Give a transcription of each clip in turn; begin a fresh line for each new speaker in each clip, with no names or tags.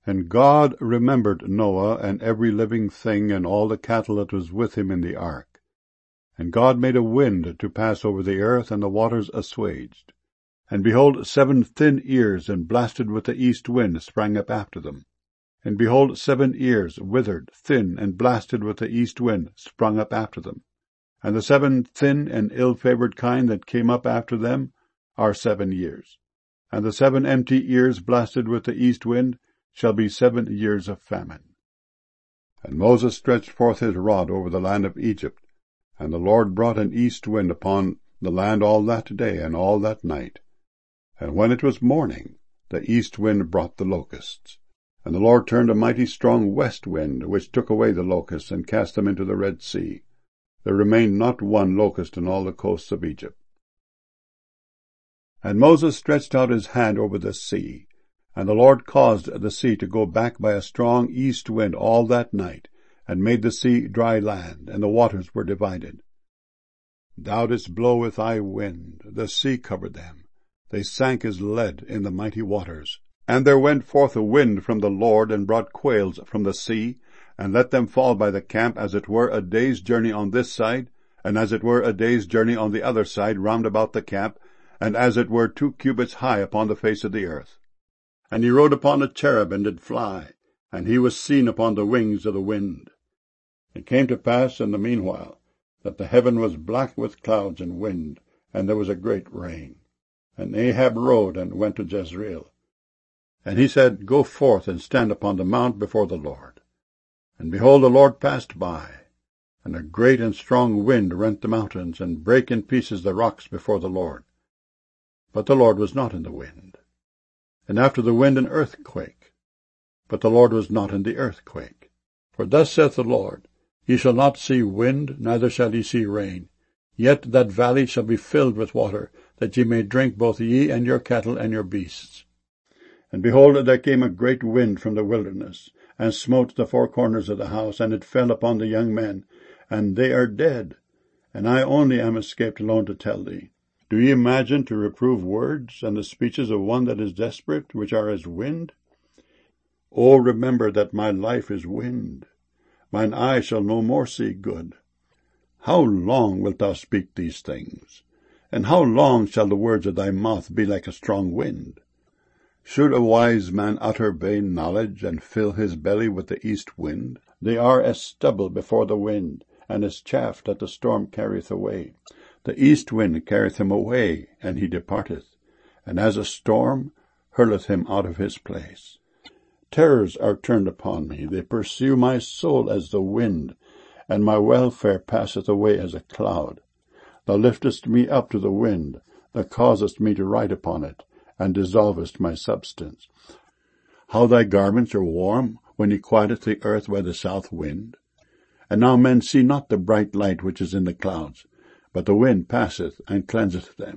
And God remembered Noah and every living thing and all the cattle that was with him in the ark. And God made a wind to pass over the earth, and the waters assuaged. And behold, 7 thin ears, and blasted with the east wind, sprang up after them. And behold, 7 ears, withered, thin, and blasted with the east wind, sprung up after them. And the 7 thin and ill-favored kind that came up after them are 7 years. And the 7 empty ears, blasted with the east wind, shall be 7 years of famine. And Moses stretched forth his rod over the land of Egypt, and the Lord brought an east wind upon the land all that day and all that night. And when it was morning, the east wind brought the locusts. And the Lord turned a mighty strong west wind, which took away the locusts, and cast them into the Red Sea. There remained not one locust in all the coasts of Egypt. And Moses stretched out his hand over the sea, and the Lord caused the sea to go back by a strong east wind all that night, and made the sea dry land, and the waters were divided. Thou didst blow with thy wind, the sea covered them. They sank as lead in the mighty waters. And there went forth a wind from the Lord, and brought quails from the sea, and let them fall by the camp, as it were a day's journey on this side, and as it were a day's journey on the other side round about the camp, and as it were 2 cubits high upon the face of the earth. And he rode upon a cherub, and did fly, and he was seen upon the wings of the wind. It came to pass in the meanwhile, that the heaven was black with clouds and wind, and there was a great rain. And Ahab rode and went to Jezreel. And he said, Go forth and stand upon the mount before the Lord. And behold, the Lord passed by, and a great and strong wind rent the mountains, and brake in pieces the rocks before the Lord. But the Lord was not in the wind. And after the wind an earthquake. But the Lord was not in the earthquake. For thus saith the Lord, Ye shall not see wind, neither shall ye see rain. Yet that valley shall be filled with water, that ye may drink both ye and your cattle and your beasts. And behold, there came a great wind from the wilderness, and smote the 4 corners of the house, and it fell upon the young men, and they are dead. And I only am escaped alone to tell thee. Do ye imagine to reprove words, and the speeches of one that is desperate, which are as wind? O remember that my life is wind. Mine eye shall no more see good. How long wilt thou speak these things? And how long shall the words of thy mouth be like a strong wind? Should a wise man utter vain knowledge, and fill his belly with the east wind? They are as stubble before the wind, and as chaff that the storm carrieth away. The east wind carrieth him away, and he departeth, and as a storm hurleth him out of his place. Terrors are turned upon me, they pursue my soul as the wind, and my welfare passeth away as a cloud. Thou liftest me up to the wind, thou causest me to ride upon it, and dissolvest my substance. How thy garments are warm, when he quieteth the earth by the south wind. And now men see not the bright light which is in the clouds, but the wind passeth and cleanseth them.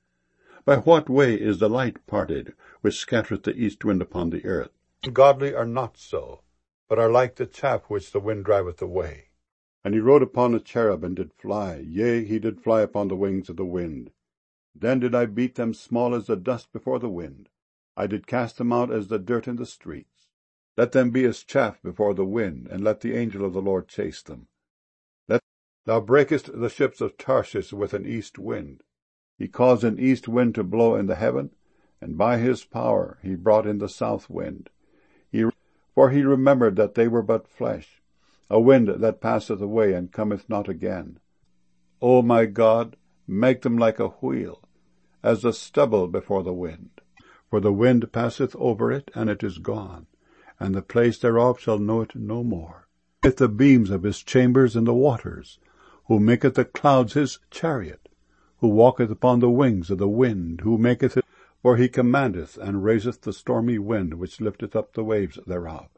By what way is the light parted, which scattereth the east wind upon the earth? The godly are not so, but are like the chaff which the wind driveth away. And he rode upon a cherub, and did fly, yea, he did fly upon the wings of the wind. Then did I beat them small as the dust before the wind. I did cast them out as the dirt in the streets. Let them be as chaff before the wind, and let the angel of the Lord chase them. Thou breakest the ships of Tarshish with an east wind. He caused an east wind to blow in the heaven, and by his power he brought in the south wind. For he remembered that they were but flesh, a wind that passeth away and cometh not again. O my God, make them like a wheel, as the stubble before the wind. For the wind passeth over it, and it is gone, and the place thereof shall know it no more. He maketh the beams of his chambers in the waters, who maketh the clouds his chariot, who walketh upon the wings of the wind, who maketh it, for he commandeth and raiseth the stormy wind, which lifteth up the waves thereof.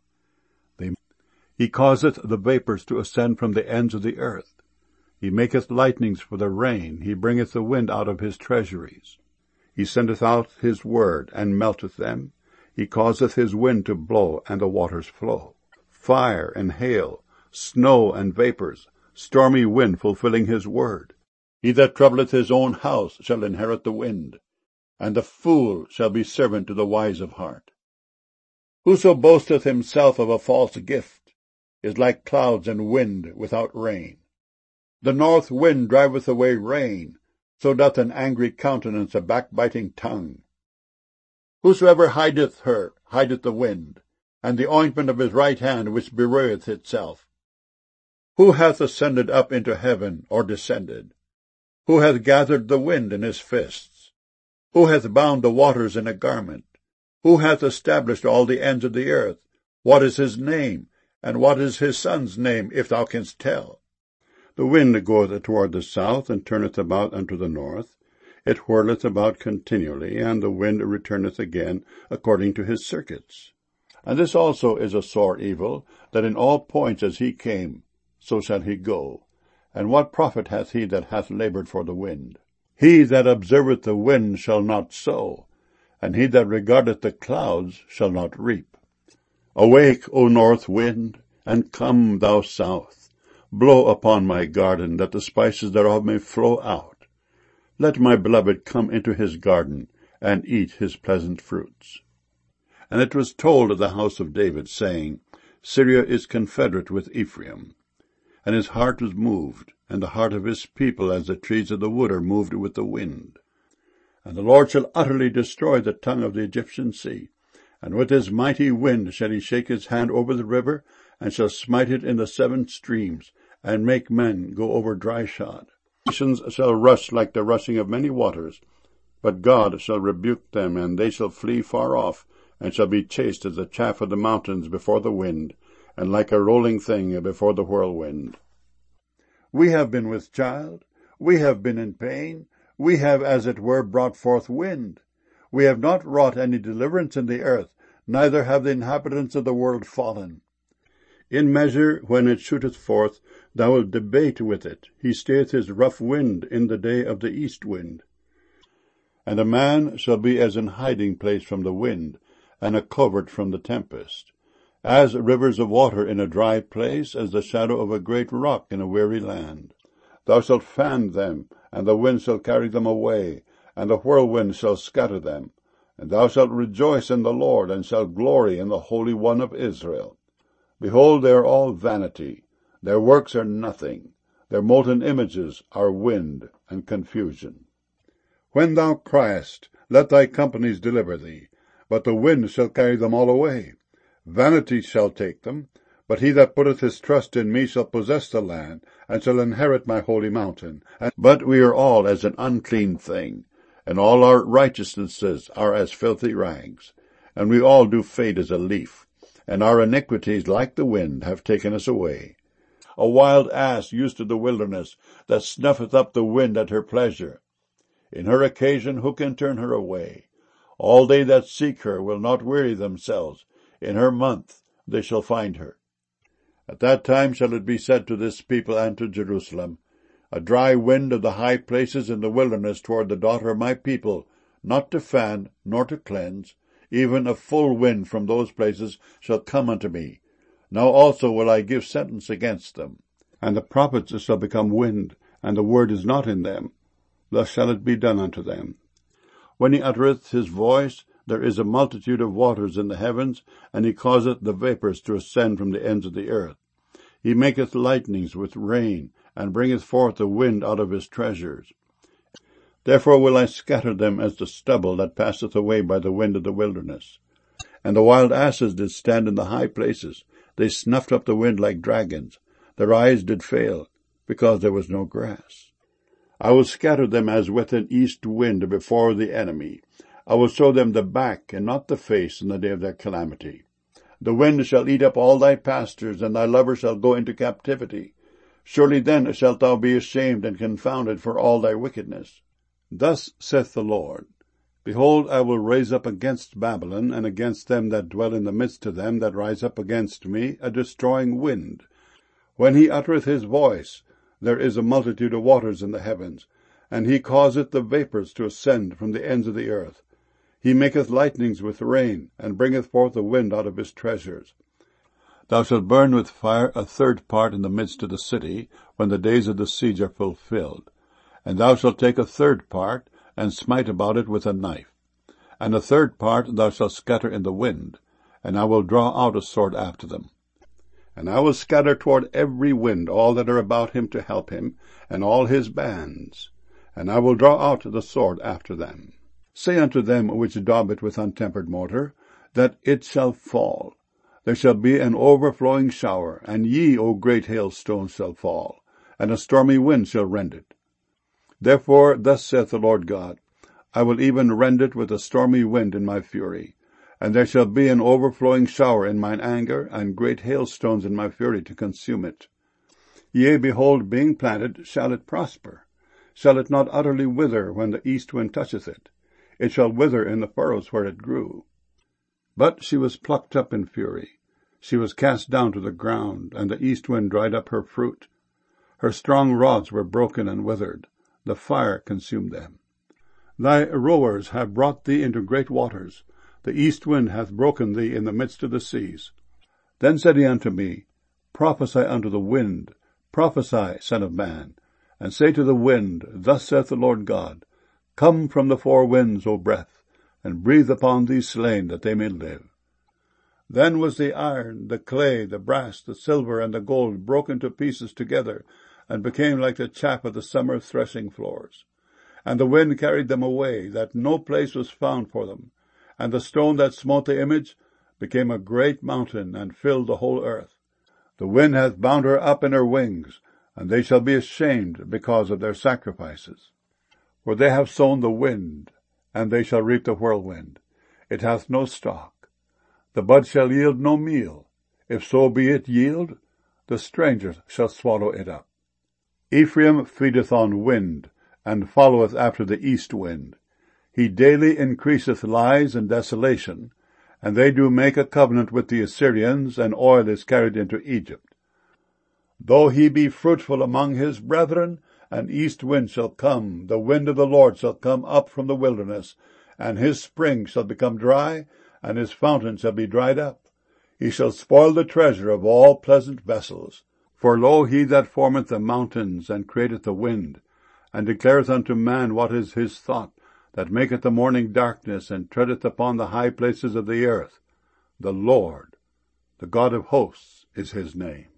He causeth the vapours to ascend from the ends of the earth. He maketh lightnings for the rain, he bringeth the wind out of his treasuries. He sendeth out his word, and melteth them. He causeth his wind to blow, and the waters flow. Fire and hail, snow and vapours, stormy wind fulfilling his word. He that troubleth his own house shall inherit the wind, and the fool shall be servant to the wise of heart. Whoso boasteth himself of a false gift is like clouds and wind without rain. The north wind driveth away rain, so doth an angry countenance a backbiting tongue. Whosoever hideth her hideth the wind, and the ointment of his right hand which bewrayeth itself. Who hath ascended up into heaven, or descended? Who hath gathered the wind in his fists? Who hath bound the waters in a garment? Who hath established all the ends of the earth? What is his name, and what is his son's name, if thou canst tell? The wind goeth toward the south, and turneth about unto the north. It whirleth about continually, and the wind returneth again according to his circuits. And this also is a sore evil, that in all points as he came, so shall he go. And what profit hath he that hath laboured for the wind? He that observeth the wind shall not sow, and he that regardeth the clouds shall not reap. Awake, O north wind, and come, thou south. Blow upon my garden, that the spices thereof may flow out. Let my beloved come into his garden, and eat his pleasant fruits. And it was told of the house of David, saying, Syria is confederate with Ephraim. And his heart was moved, and the heart of his people as the trees of the wood are moved with the wind. And the Lord shall utterly destroy the tongue of the Egyptian sea, and with his mighty wind shall he shake his hand over the river, and shall smite it in the 7 streams, and make men go over dry shod. Nations shall rush like the rushing of many waters, but God shall rebuke them, and they shall flee far off, and shall be chased as the chaff of the mountains before the wind, and like a rolling thing before the whirlwind. We have been with child, we have been in pain, we have as it were brought forth wind. We have not wrought any deliverance in the earth, neither have the inhabitants of the world fallen. In measure, when it shooteth forth, thou wilt debate with it. He stayeth his rough wind in the day of the east wind. And a man shall be as an hiding place from the wind, and a covert from the tempest. As rivers of water in a dry place, as the shadow of a great rock in a weary land. Thou shalt fan them, and the wind shall carry them away, and the whirlwind shall scatter them. And thou shalt rejoice in the Lord, and shalt glory in the Holy One of Israel. Behold, they are all vanity. Their works are nothing. Their molten images are wind and confusion. When thou criest, let thy companies deliver thee, but the wind shall carry them all away. Vanity shall take them, but he that putteth his trust in me shall possess the land, and shall inherit my holy mountain. But we are all as an unclean thing, and all our righteousnesses are as filthy rags. And we all do fade as a leaf, and our iniquities, like the wind, have taken us away. A wild ass used to the wilderness, that snuffeth up the wind at her pleasure. In her occasion who can turn her away? All they that seek her will not weary themselves. In her month they shall find her. At that time shall it be said to this people and to Jerusalem, A dry wind of the high places in the wilderness toward the daughter of my people, not to fan, nor to cleanse, even a full wind from those places shall come unto me. Now also will I give sentence against them. And the prophets shall become wind, and the word is not in them. Thus shall it be done unto them. When he uttereth his voice, there is a multitude of waters in the heavens, and he causeth the vapours to ascend from the ends of the earth. He maketh lightnings with rain, and bringeth forth the wind out of his treasures. Therefore will I scatter them as the stubble that passeth away by the wind of the wilderness. And the wild asses did stand in the high places. They snuffed up the wind like dragons. Their eyes did fail, because there was no grass. I will scatter them as with an east wind before the enemy. I will show them the back and not the face in the day of their calamity. The wind shall eat up all thy pastures, and thy lover shall go into captivity. Surely then shalt thou be ashamed and confounded for all thy wickedness. Thus saith the Lord, Behold, I will raise up against Babylon, and against them that dwell in the midst of them that rise up against me, a destroying wind. When he uttereth his voice, there is a multitude of waters in the heavens, and he causeth the vapours to ascend from the ends of the earth. He maketh lightnings with rain, and bringeth forth the wind out of his treasures. Thou shalt burn with fire a third part in the midst of the city, when the days of the siege are fulfilled. And thou shalt take a third part, and smite about it with a knife. And a third part thou shalt scatter in the wind, and I will draw out a sword after them. And I will scatter toward every wind all that are about him to help him, and all his bands, and I will draw out the sword after them. Say unto them which daub it with untempered mortar, that it shall fall. There shall be an overflowing shower, and ye, O great hailstones, shall fall, and a stormy wind shall rend it. Therefore thus saith the Lord God, I will even rend it with a stormy wind in my fury, and there shall be an overflowing shower in mine anger, and great hailstones in my fury to consume it. Yea, behold, being planted, shall it prosper? Shall it not utterly wither when the east wind toucheth it? It shall wither in the furrows where it grew. But she was plucked up in fury. She was cast down to the ground, and the east wind dried up her fruit. Her strong rods were broken and withered. The fire consumed them. Thy rowers have brought thee into great waters. The east wind hath broken thee in the midst of the seas. Then said he unto me, Prophesy unto the wind, prophesy, son of man, and say to the wind, Thus saith the Lord God, Come from the four winds, O breath, and breathe upon these slain, that they may live. Then was the iron, the clay, the brass, the silver, and the gold broken to pieces together, and became like the chaff of the summer threshing floors. And the wind carried them away, that no place was found for them. And the stone that smote the image became a great mountain, and filled the whole earth. The wind hath bound her up in her wings, and they shall be ashamed because of their sacrifices. For they have sown the wind, and they shall reap the whirlwind. It hath no stalk. The bud shall yield no meal. If so be it yield, the strangers shall swallow it up. Ephraim feedeth on wind, and followeth after the east wind. He daily increaseth lies and desolation, and they do make a covenant with the Assyrians, and oil is carried into Egypt. Though he be fruitful among his brethren, an east wind shall come, the wind of the Lord shall come up from the wilderness, and his spring shall become dry, and his fountain shall be dried up. He shall spoil the treasure of all pleasant vessels. For lo, he that formeth the mountains, and createth the wind, and declareth unto man what is his thought, that maketh the morning darkness, and treadeth upon the high places of the earth. The Lord, the God of hosts, is his name.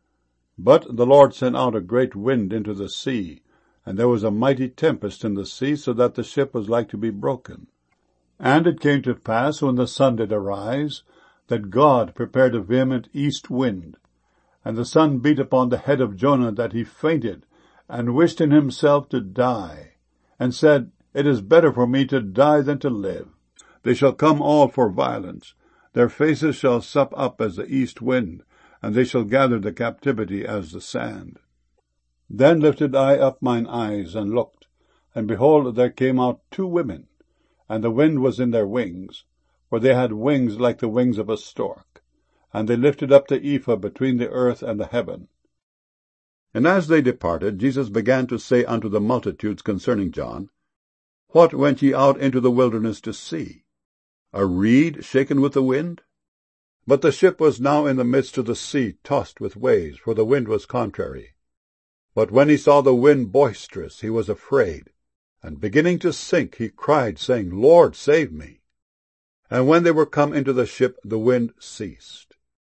But the Lord sent out a great wind into the sea, and there was a mighty tempest in the sea, so that the ship was like to be broken. And it came to pass, when the sun did arise, that God prepared a vehement east wind. And the sun beat upon the head of Jonah, that he fainted, and wished in himself to die, and said, It is better for me to die than to live. They shall come all for violence. Their faces shall sup up as the east wind, and they shall gather the captivity as the sand. Then lifted I up mine eyes, and looked, and behold, there came out 2 women, and the wind was in their wings, for they had wings like the wings of a stork. And they lifted up the ephah between the earth and the heaven. And as they departed, Jesus began to say unto the multitudes concerning John, What went ye out into the wilderness to see? A reed shaken with the wind? But the ship was now in the midst of the sea, tossed with waves, for the wind was contrary. But when he saw the wind boisterous, he was afraid, and beginning to sink, he cried, saying, Lord, save me. And when they were come into the ship, the wind ceased.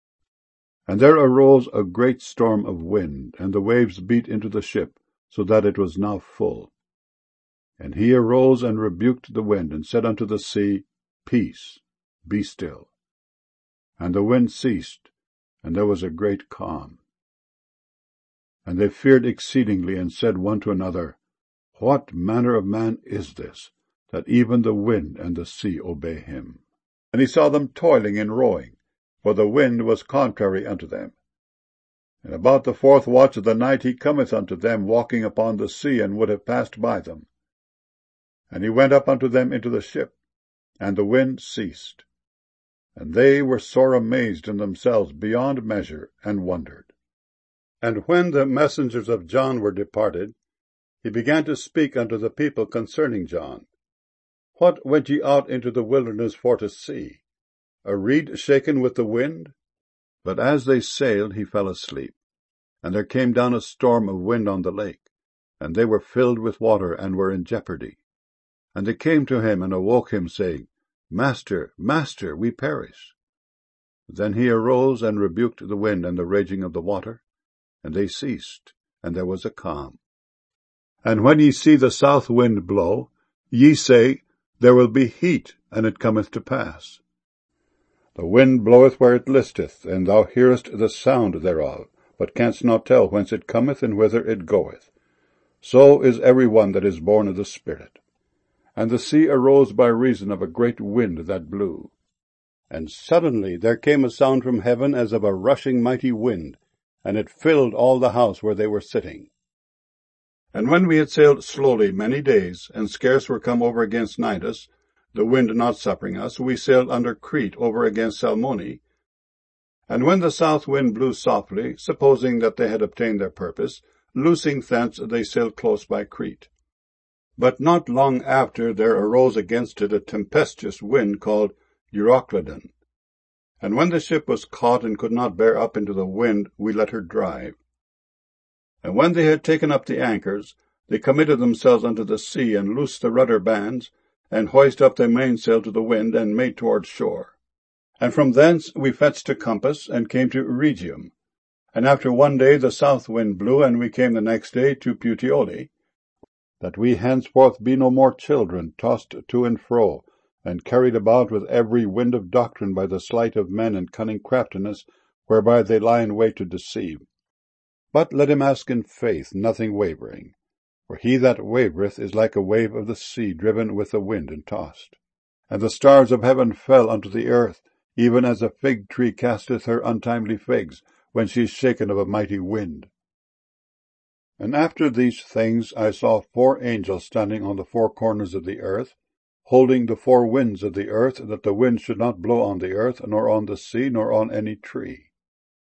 And there arose a great storm of wind, and the waves beat into the ship, so that it was now full. And he arose and rebuked the wind, and said unto the sea, Peace, be still. And the wind ceased, and there was a great calm. And they feared exceedingly, and said one to another, What manner of man is this, that even the wind and the sea obey him? And he saw them toiling in rowing, for the wind was contrary unto them. And about the 4th watch of the night he cometh unto them, walking upon the sea, and would have passed by them. And he went up unto them into the ship, and the wind ceased. And they were sore amazed in themselves beyond measure, and wondered. And when the messengers of John were departed, he began to speak unto the people concerning John. What went ye out into the wilderness for to see? A reed shaken with the wind? But as they sailed, he fell asleep. And there came down a storm of wind on the lake, and they were filled with water, and were in jeopardy. And they came to him, and awoke him, saying, Master, Master, we perish. Then he arose and rebuked the wind and the raging of the water, and they ceased, and there was a calm. And when ye see the south wind blow, ye say, There will be heat, and it cometh to pass. The wind bloweth where it listeth, and thou hearest the sound thereof, but canst not tell whence it cometh and whither it goeth. So is every one that is born of the Spirit. And the sea arose by reason of a great wind that blew. And suddenly there came a sound from heaven as of a rushing mighty wind, and it filled all the house where they were sitting. And when we had sailed slowly many days, and scarce were come over against Cnidus, the wind not suffering us, we sailed under Crete over against Salmone. And when the south wind blew softly, supposing that they had obtained their purpose, loosing thence they sailed close by Crete. But not long after there arose against it a tempestuous wind called Euroclydon. And when the ship was caught and could not bear up into the wind, we let her drive. And when they had taken up the anchors, they committed themselves unto the sea, and loosed the rudder bands, and hoisted up their mainsail to the wind, and made toward shore. And from thence we fetched a compass, and came to Rhegium. And after one day the south wind blew, and we came the next day to Puteoli, that we henceforth be no more children, tossed to and fro, and carried about with every wind of doctrine by the sleight of men and cunning craftiness, whereby they lie in wait to deceive. But let him ask in faith, nothing wavering. For he that wavereth is like a wave of the sea, driven with the wind and tossed. And the stars of heaven fell unto the earth, even as a fig tree casteth her untimely figs, when she is shaken of a mighty wind. And after these things I saw 4 angels standing on the 4 corners of the earth, holding the 4 winds of the earth, that the wind should not blow on the earth, nor on the sea, nor on any tree.